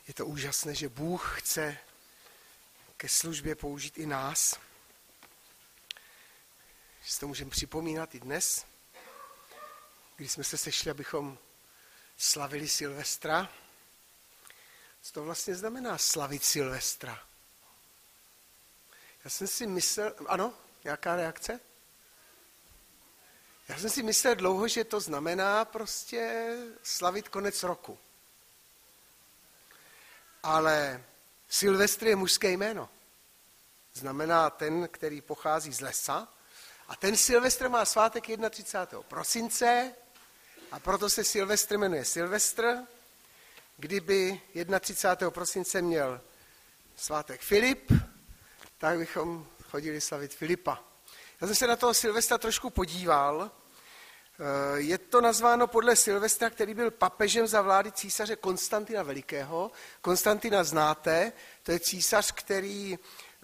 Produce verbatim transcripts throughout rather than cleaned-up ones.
Je to úžasné, že Bůh chce ke službě použít i nás. Že si to můžeme připomínat i dnes, když jsme se sešli, abychom slavili Silvestra. Co to vlastně znamená slavit Silvestra? Já jsem si myslel, ano, nějaká reakce? Já jsem si myslel dlouho, že to znamená prostě slavit konec roku. Ale Silvestr je mužské jméno. Znamená ten, který pochází z lesa. A ten Silvestr má svátek třicátého prvního prosince a proto se Silvestr jmenuje Silvestr. Kdyby třicátého prvního prosince měl svátek Filip, tak bychom chodili slavit Filipa. Já jsem se na toho Silvestra trošku podíval. Je to nazváno podle Silvestra, který byl papežem za vlády císaře Konstantina Velikého. Konstantina znáte, to je císař, který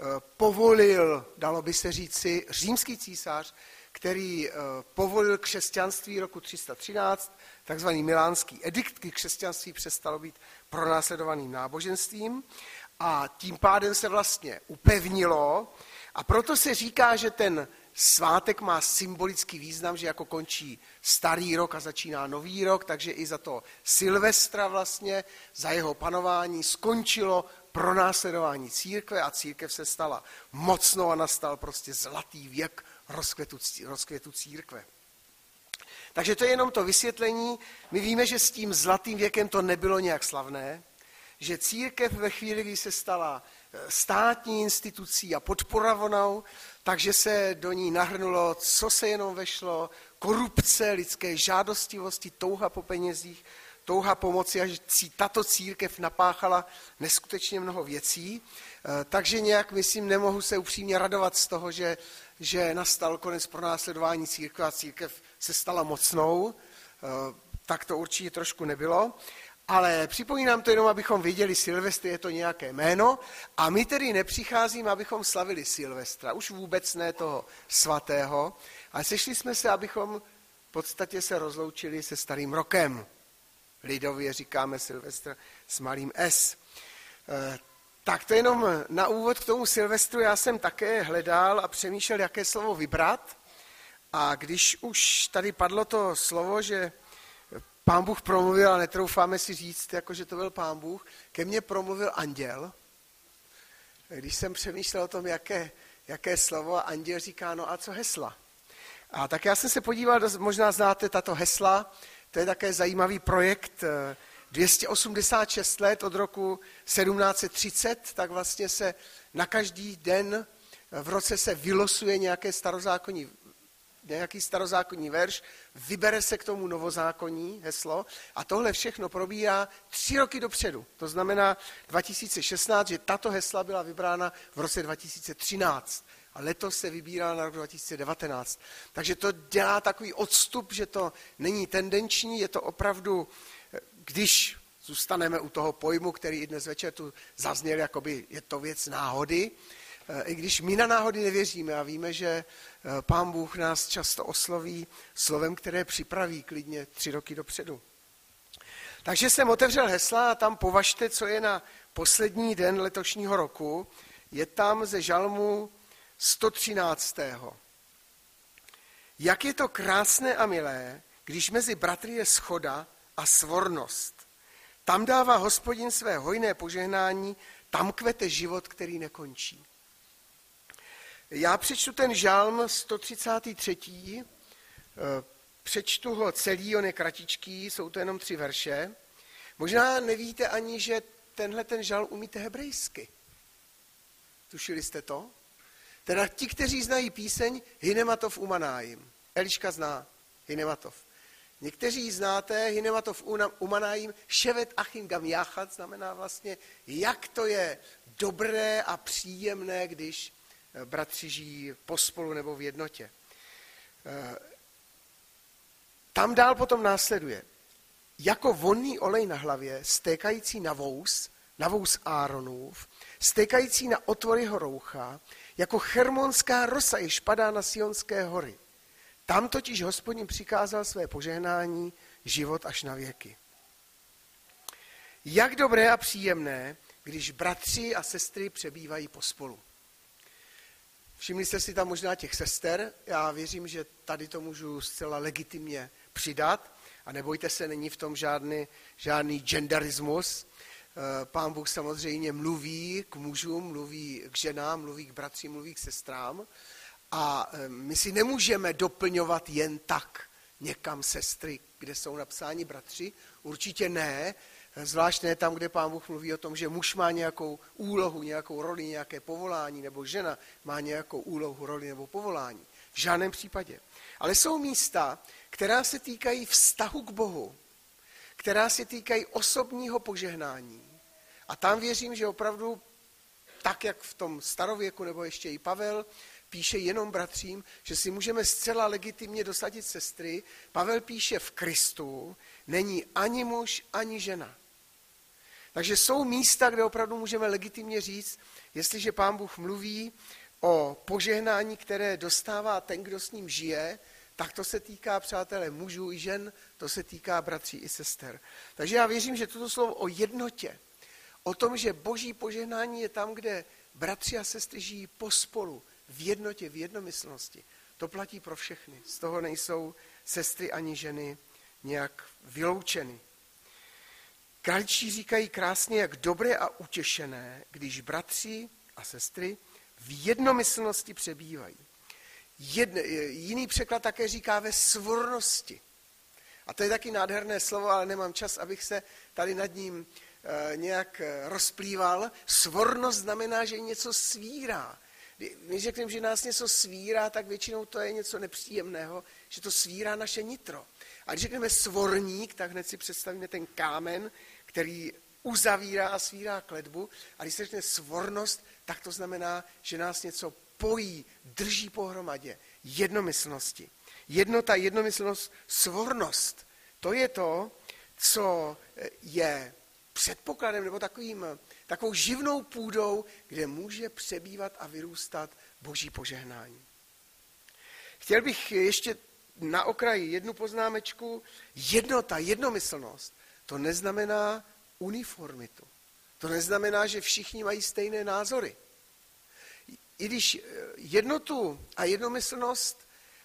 povolil, dalo by se říci, římský císař, který povolil křesťanství roku tři sta třináct, takzvaný milánský edikt, kdy křesťanství přestalo být pronásledovaným náboženstvím a tím pádem se vlastně upevnilo a proto se říká, že ten svátek má symbolický význam, že jako končí starý rok a začíná nový rok, takže i za to Silvestra vlastně, za jeho panování skončilo pronásledování církve a církev se stala mocnou a nastal prostě zlatý věk rozkvětu, rozkvětu církve. Takže to je jenom to vysvětlení. My víme, že s tím zlatým věkem to nebylo nějak slavné, že církev ve chvíli, kdy se stala státní institucí a podporovanou, takže se do ní nahrnulo, co se jenom vešlo, korupce, lidské žádostivosti, touha po penězích, touha pomoci, až tato církev napáchala neskutečně mnoho věcí. Takže nějak, myslím, nemohu se upřímně radovat z toho, že, že nastal konec pronásledování církve a církev se stala mocnou. Tak to určitě trošku nebylo. Ale připomínám to jenom, abychom viděli, Silvestr je to nějaké jméno a my tedy nepřicházíme, abychom slavili Silvestra, už vůbec ne toho svatého, ale sešli jsme se, abychom v podstatě se rozloučili se starým rokem. Lidově říkáme Silvestr s malým S. E, tak to jenom na úvod k tomu Silvestru já jsem také hledal a přemýšlel, jaké slovo vybrat. A když už tady padlo to slovo, že Pán Bůh promluvil, a netroufáme si říct, jako že to byl Pán Bůh, ke mně promluvil anděl. Když jsem přemýšlel o tom, jaké, jaké slovo, a anděl říká, no a co hesla? A tak já jsem se podíval, možná znáte tato hesla, to je také zajímavý projekt, dvě stě osmdesát šest let od roku sedmnáct set třicet, tak vlastně se na každý den v roce se vylosuje nějaké starozákonní nějaký starozákonní verš, vybere se k tomu novozákonní heslo a tohle všechno probíhá tři roky dopředu. To znamená dva tisíce šestnáct, že tato hesla byla vybrána v roce dva tisíce třináct a letos se vybírá na rok dva tisíce devatenáct. Takže to dělá takový odstup, že to není tendenční, je to opravdu, když zůstaneme u toho pojmu, který i dnes večer tu zazněl, jakoby je to věc náhody, i když my na náhody nevěříme a víme, že Pán Bůh nás často osloví slovem, které připraví klidně tři roky dopředu. Takže jsem otevřel hesla a tam považte, co je na poslední den letošního roku. Je tam ze žalmu sto třináct. Jak je to krásné a milé, když mezi bratry je shoda a svornost. Tam dává Hospodin své hojné požehnání, tam kvete život, který nekončí. Já přečtu ten žalm sto třicátý třetí. Přečtu ho celý, on je kratičký, jsou to jenom tři verše. Možná nevíte ani, že tenhle ten žalm umíte hebrejsky. Tušili jste to? Teda ti, kteří znají píseň Hinematov umanájim. Eliška zná Hinematov. Někteří znáte Hinematov umanájim, ševet achim gam jachat, znamená vlastně, jak to je dobré a příjemné, když bratři žijí pospolu nebo v jednotě. Tam dál potom následuje. Jako vonný olej na hlavě, stékající na vous, na vous Áronův, stékající na otvory jeho roucha, jako chermonská rosa, jež padá na Sionské hory. Tam totiž Hospodin přikázal své požehnání, život až na věky. Jak dobré a příjemné, když bratři a sestry přebývají pospolu. Všimli jste si tam možná těch sester, já věřím, že tady to můžu zcela legitimně přidat a nebojte se, není v tom žádný, žádný genderismus. Pán Bůh samozřejmě mluví k mužům, mluví k ženám, mluví k bratřím, mluví k sestrám a my si nemůžeme doplňovat jen tak někam sestry, kde jsou napsáni bratři, určitě ne, zvlášť ne tam, kde Pán Bůh mluví o tom, že muž má nějakou úlohu, nějakou roli, nějaké povolání, nebo žena má nějakou úlohu, roli nebo povolání. V žádném případě. Ale jsou místa, která se týkají vztahu k Bohu, která se týkají osobního požehnání. A tam věřím, že opravdu, tak jak v tom starověku, nebo ještě i Pavel, píše jenom bratřím, že si můžeme zcela legitimně dosadit sestry. Pavel píše v Kristu, není ani muž, ani žena. Takže jsou místa, kde opravdu můžeme legitimně říct, jestliže Pán Bůh mluví o požehnání, které dostává ten, kdo s ním žije, tak to se týká, přátelé, mužů i žen, to se týká bratří i sester. Takže já věřím, že toto slovo o jednotě, o tom, že boží požehnání je tam, kde bratři a sestry žijí pospolu, v jednotě, v jednomyslnosti. To platí pro všechny. Z toho nejsou sestry ani ženy nějak vyloučeny. Kraličtí říkají krásně, jak dobré a utěšené, když bratři a sestry v jednomyslnosti přebývají. Jedne, jiný překlad také říká ve svornosti. A to je taky nádherné slovo, ale nemám čas, abych se tady nad ním e, nějak rozplýval. Svornost znamená, že něco svírá. Když řekneme, že nás něco svírá, tak většinou to je něco nepříjemného, že to svírá naše nitro. A když řekneme svorník, tak hned si představíme ten kámen, který uzavírá a svírá kletbu. A když se řekne svornost, tak to znamená, že nás něco pojí, drží pohromadě. Jednomyslnosti. Jednota, jednomyslnost, svornost. To je to, co je předpokladem nebo takovým, takovou živnou půdou, kde může přebývat a vyrůstat boží požehnání. Chtěl bych ještě na okraji jednu poznámečku. Jednota, jednomyslnost, to neznamená uniformitu. To neznamená, že všichni mají stejné názory. I když jednotu a jednomyslnost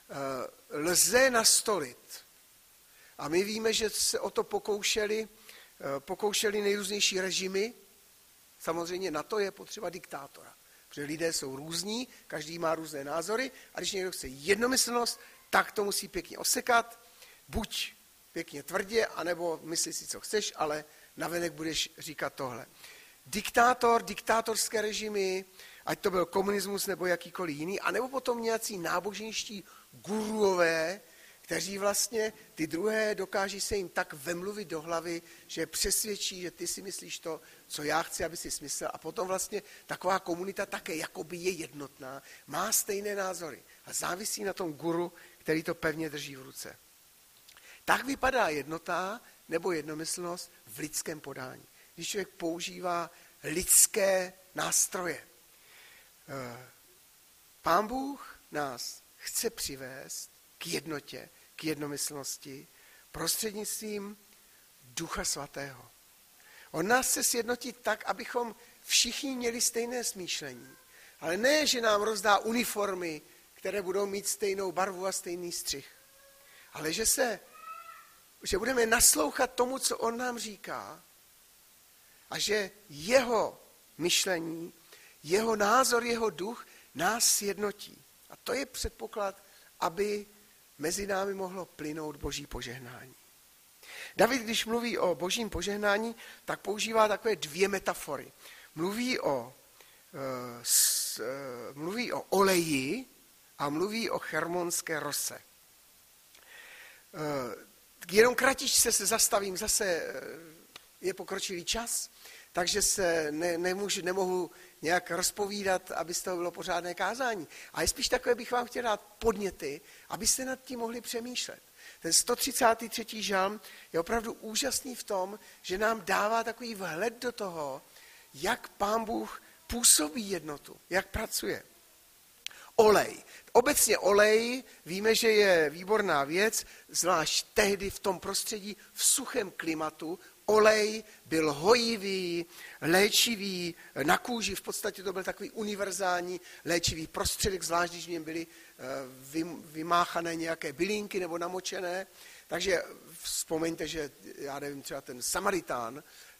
lze nastolit, a my víme, že se o to pokoušeli, pokoušeli nejrůznější režimy, samozřejmě na to je potřeba diktátora. Protože lidé jsou různí, každý má různé názory a když někdo chce jednomyslnost, tak to musí pěkně osekat, buď pěkně tvrdě, anebo myslí si, co chceš, ale navenek budeš říkat tohle. Diktátor, diktátorské režimy, ať to byl komunismus nebo jakýkoliv jiný, anebo potom nějací náboženští guruové, kteří vlastně ty druhé dokáží se jim tak vemluvit do hlavy, že přesvědčí, že ty si myslíš to, co já chci, aby si smyslel. A potom vlastně taková komunita také jakoby je jednotná, má stejné názory a závisí na tom guru, který to pevně drží v ruce. Tak vypadá jednota nebo jednomyslnost v lidském podání. Když člověk používá lidské nástroje. Pán Bůh nás chce přivést k jednotě, k jednomyslnosti prostřednictvím Ducha Svatého. On nás chce sjednotit tak, abychom všichni měli stejné smýšlení. Ale ne, že nám rozdá uniformy, které budou mít stejnou barvu a stejný střih. Ale že se, že budeme naslouchat tomu, co on nám říká a že jeho myšlení, jeho názor, jeho duch nás sjednotí. A to je předpoklad, aby mezi námi mohlo plynout boží požehnání. David, když mluví o božím požehnání, tak používá takové dvě metafory. Mluví o, e, s, e, mluví o oleji a mluví o hermonské rose. E, jenom kratičce se zastavím, zase je pokročilý čas, takže se ne, nemůžu, nemohu nějak rozpovídat, aby z toho bylo pořádné kázání. Ale spíš takové bych vám chtěl dát podněty, abyste nad tím mohli přemýšlet. Ten sto třicátý třetí žalm je opravdu úžasný v tom, že nám dává takový vhled do toho, jak Pán Bůh působí jednotu, jak pracuje. Olej. Obecně olej, víme, že je výborná věc, zvlášť tehdy v tom prostředí, v suchém klimatu. olej byl hojivý, léčivý, na kůži v podstatě to byl takový univerzální léčivý prostředek, zvlášť když v něm byly vymáchané nějaké bylinky nebo namočené. Takže vzpomeňte, že já nevím, třeba ten Samaritán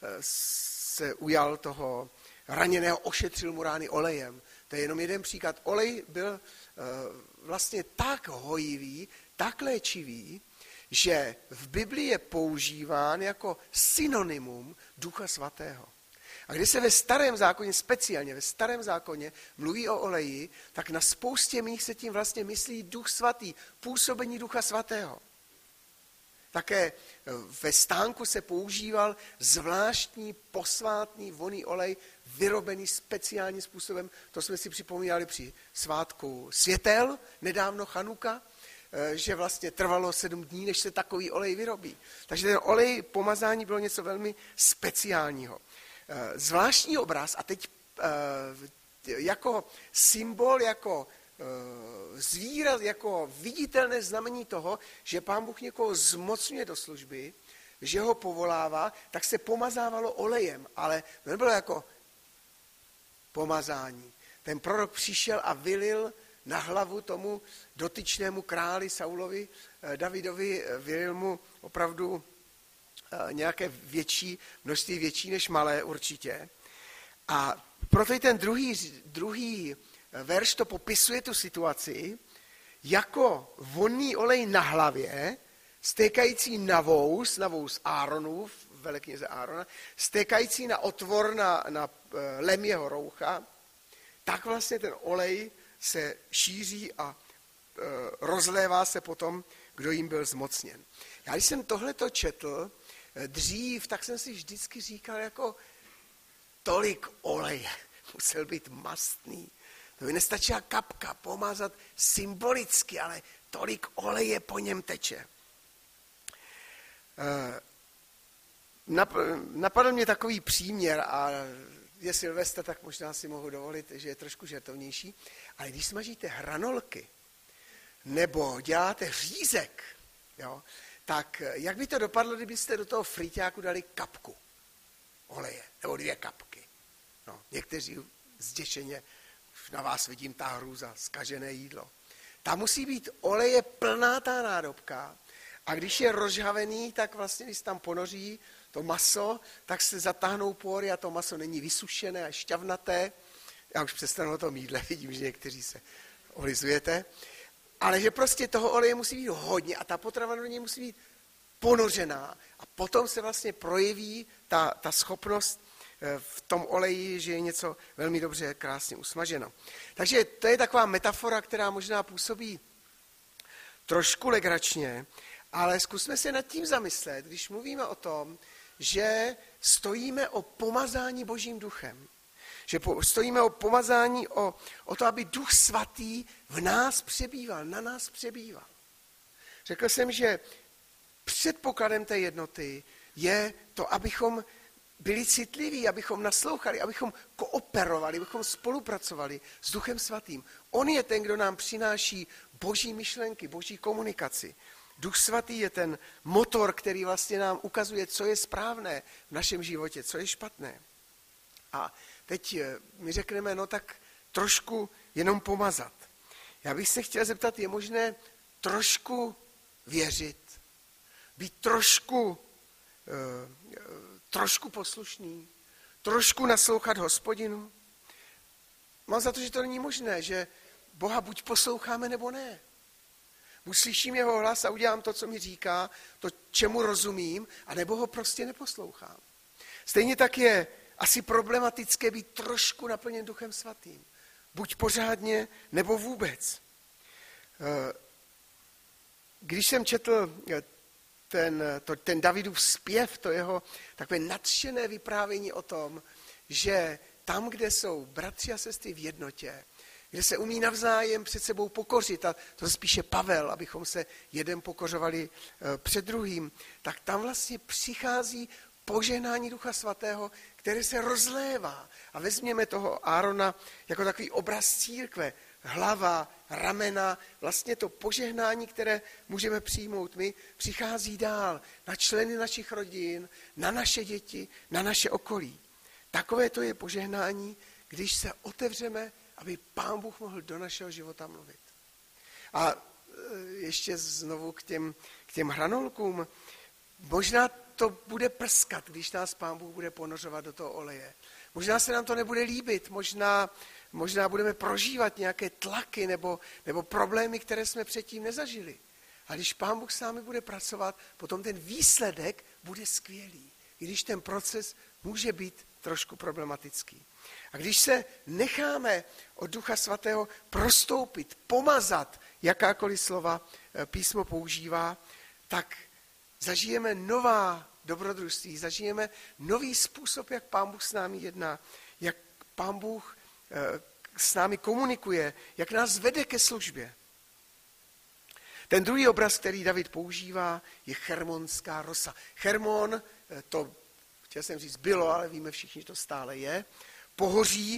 se ujal toho raněného, ošetřil mu rány olejem. To je jenom jeden příklad. Olej byl vlastně tak hojivý, tak léčivý, že v Biblii je používán jako synonymum Ducha Svatého. A když se ve Starém zákoně, speciálně ve Starém zákoně, mluví o oleji, tak na spoustě míst se tím vlastně myslí Duch Svatý, působení Ducha Svatého. Také ve stánku se používal zvláštní posvátný vonný olej, vyrobený speciálním způsobem. To jsme si připomínali při svátku světel, nedávno Chanuka, že vlastně trvalo sedm dní, než se takový olej vyrobí. Takže ten olej pomazání bylo něco velmi speciálního. Zvláštní obraz, a teď jako symbol, jako zvírat, jako viditelné znamení toho, že Pán Bůh někoho zmocňuje do služby, že ho povolává, tak se pomazávalo olejem, ale to nebylo jako pomazání. Ten prorok přišel a vylil na hlavu tomu dotyčnému králi Saulovi, Davidovi, vylil mu opravdu nějaké větší, množství větší než malé určitě. A proto i ten druhý, druhý verš to popisuje tu situaci jako vonný olej na hlavě, stékající na vous, na vous Áronův, velekněze Árona, stékající na otvor na, na lem jeho roucha, tak vlastně ten olej se šíří a e, rozlévá se potom, kdo jim byl zmocněn. Já když jsem tohleto četl dřív, tak jsem si vždycky říkal, jako tolik oleje musel být mastný. To by nestačila kapka pomazat symbolicky, ale tolik oleje po něm teče. Napadl mě takový příměr a je Silvestr, tak možná si mohu dovolit, že je trošku žertovnější, ale když smažíte hranolky nebo děláte řízek, jo, tak jak by to dopadlo, kdybyste do toho friťáku dali kapku oleje, nebo dvě kapky. No, někteří zděšeně, na vás vidím ta hrůza, zkažené jídlo. Tam musí být oleje plná ta nádobka a když je rozžhavený, tak vlastně, když tam ponoří to maso, tak se zatáhnou pory a to maso není vysušené a šťavnaté. Já už přestanu o tom jídle, vidím, že někteří se olizujete. Ale že prostě toho oleje musí být hodně a ta potrava do něj musí být ponořená. A potom se vlastně projeví ta, ta schopnost v tom oleji, že je něco velmi dobře, krásně usmaženo. Takže to je taková metafora, která možná působí trošku legračně, ale zkusme se nad tím zamyslet, když mluvíme o tom, že stojíme o pomazání Božím duchem. Že po, stojíme o pomazání, o, o to, aby Duch Svatý v nás přebýval, na nás přebýval. Řekl jsem, že předpokladem té jednoty je to, abychom byli citliví, abychom naslouchali, abychom kooperovali, abychom spolupracovali s Duchem Svatým. On je ten, kdo nám přináší boží myšlenky, boží komunikaci. Duch Svatý je ten motor, který vlastně nám ukazuje, co je správné v našem životě, co je špatné. A teď my řekneme, no tak trošku jenom pomazat. Já bych se chtěl zeptat, je možné trošku věřit, být trošku, uh, trošku poslušný, trošku naslouchat Hospodinu? Mám za to, že to není možné, že Boha buď posloucháme, nebo ne. Buď slyším jeho hlas a udělám to, co mi říká, to, čemu rozumím, anebo ho prostě neposlouchám. Stejně tak je asi problematické být trošku naplněn Duchem Svatým. Buď pořádně, nebo vůbec. Když jsem četl ten, to, ten Davidův zpěv, to jeho takové nadšené vyprávění o tom, že tam, kde jsou bratři a sestry v jednotě, kde se umí navzájem před sebou pokořit, a to spíše Pavel, abychom se jeden pokořovali před druhým, tak tam vlastně přichází požehnání Ducha Svatého, které se rozlévá. A vezměme toho Árona jako takový obraz církve. hlava, ramena, vlastně to požehnání, které můžeme přijmout my, přichází dál na členy našich rodin, na naše děti, na naše okolí. Takové to je požehnání, když se otevřeme, aby Pán Bůh mohl do našeho života mluvit. A ještě znovu k těm, k těm hranolkům. Možná to bude prskat, když nás Pán Bůh bude ponořovat do toho oleje. Možná se nám to nebude líbit, možná, možná budeme prožívat nějaké tlaky nebo, nebo problémy, které jsme předtím nezažili. A když Pán Bůh s námi bude pracovat, potom ten výsledek bude skvělý. I když ten proces může být trošku problematický. A když se necháme od Ducha Svatého prostoupit, pomazat, jakákoliv slova písmo používá, tak zažijeme nová dobrodružství, zažijeme nový způsob, jak Pán Bůh s námi jedná, jak Pán Bůh s námi komunikuje, jak nás vede ke službě. Ten druhý obraz, který David používá, je Chermonská rosa. Chermon, to chtěl jsem říct bylo, ale víme všichni, že to stále je, pohoří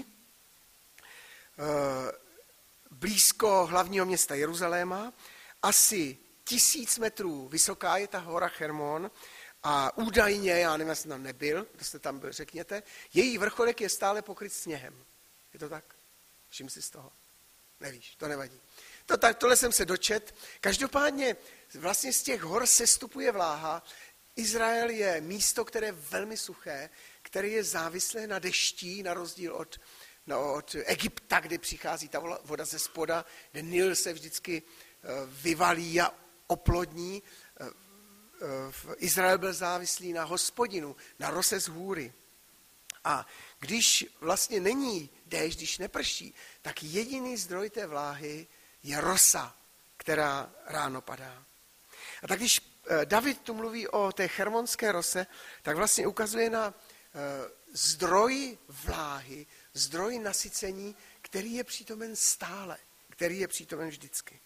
blízko hlavního města Jeruzaléma, asi tisíc metrů vysoká je ta hora Chermon a údajně, já nevím, jestli tam nebyl, kdo jste tam byl, řekněte, její vrcholek je stále pokryt sněhem. Je to tak? Všim si z toho? Nevíš, to nevadí. To, tak, tohle jsem se dočet. Každopádně vlastně z těch hor sestupuje vláha. Izrael je místo, které je velmi suché, které je závislé na deští, na rozdíl od, no, od Egypta, kde přichází ta voda ze spoda, kde Nil se vždycky vyvalí a oplodní. Izrael byl závislý na Hospodinu, na rose z hůry. A když vlastně není déšť, když neprší, tak jediný zdroj té vláhy je rosa, která ráno padá. A tak když David tu mluví o té chermonské rose, tak vlastně ukazuje na zdroj vláhy, zdroj nasycení, který je přítomen stále, který je přítomen vždycky.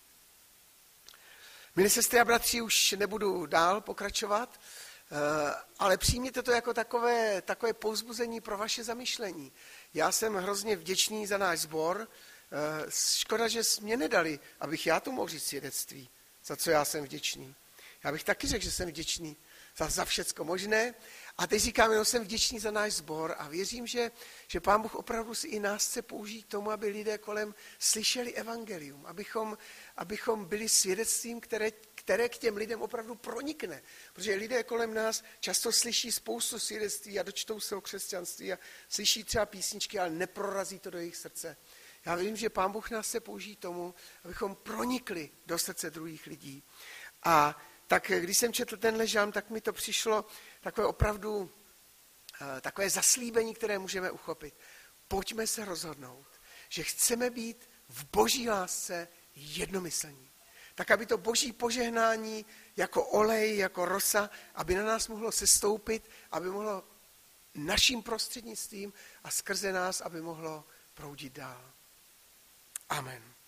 Milí sestry a bratři, už nebudu dál pokračovat, ale přijměte to jako takové, takové povzbuzení pro vaše zamyšlení. Já jsem hrozně vděčný za náš sbor. Škoda, že mě nedali, abych já tu mohl říct svědectví, za co já jsem vděčný. Já bych taky řekl, že jsem vděčný za, za všecko možné. A teď říkám, jenom jsem vděčný za náš sbor a věřím, že, že Pán Bůh opravdu si i nás chce použít tomu, aby lidé kolem slyšeli evangelium, abychom, abychom byli svědectvím, které, které k těm lidem opravdu pronikne. Protože lidé kolem nás často slyší spoustu svědectví a dočtou se o křesťanství a slyší třeba písničky, ale neprorazí to do jejich srdce. Já vím, že Pán Bůh nás chce použít tomu, abychom pronikli do srdce druhých lidí. A tak když jsem četl tenhle žalm, tak mi to přišlo takové opravdu takové zaslíbení, které můžeme uchopit. Pojďme se rozhodnout, že chceme být v boží lásce jednomyslní. Tak, aby to boží požehnání jako olej, jako rosa, aby na nás mohlo sestoupit, aby mohlo naším prostřednictvím a skrze nás, aby mohlo proudit dál. Amen.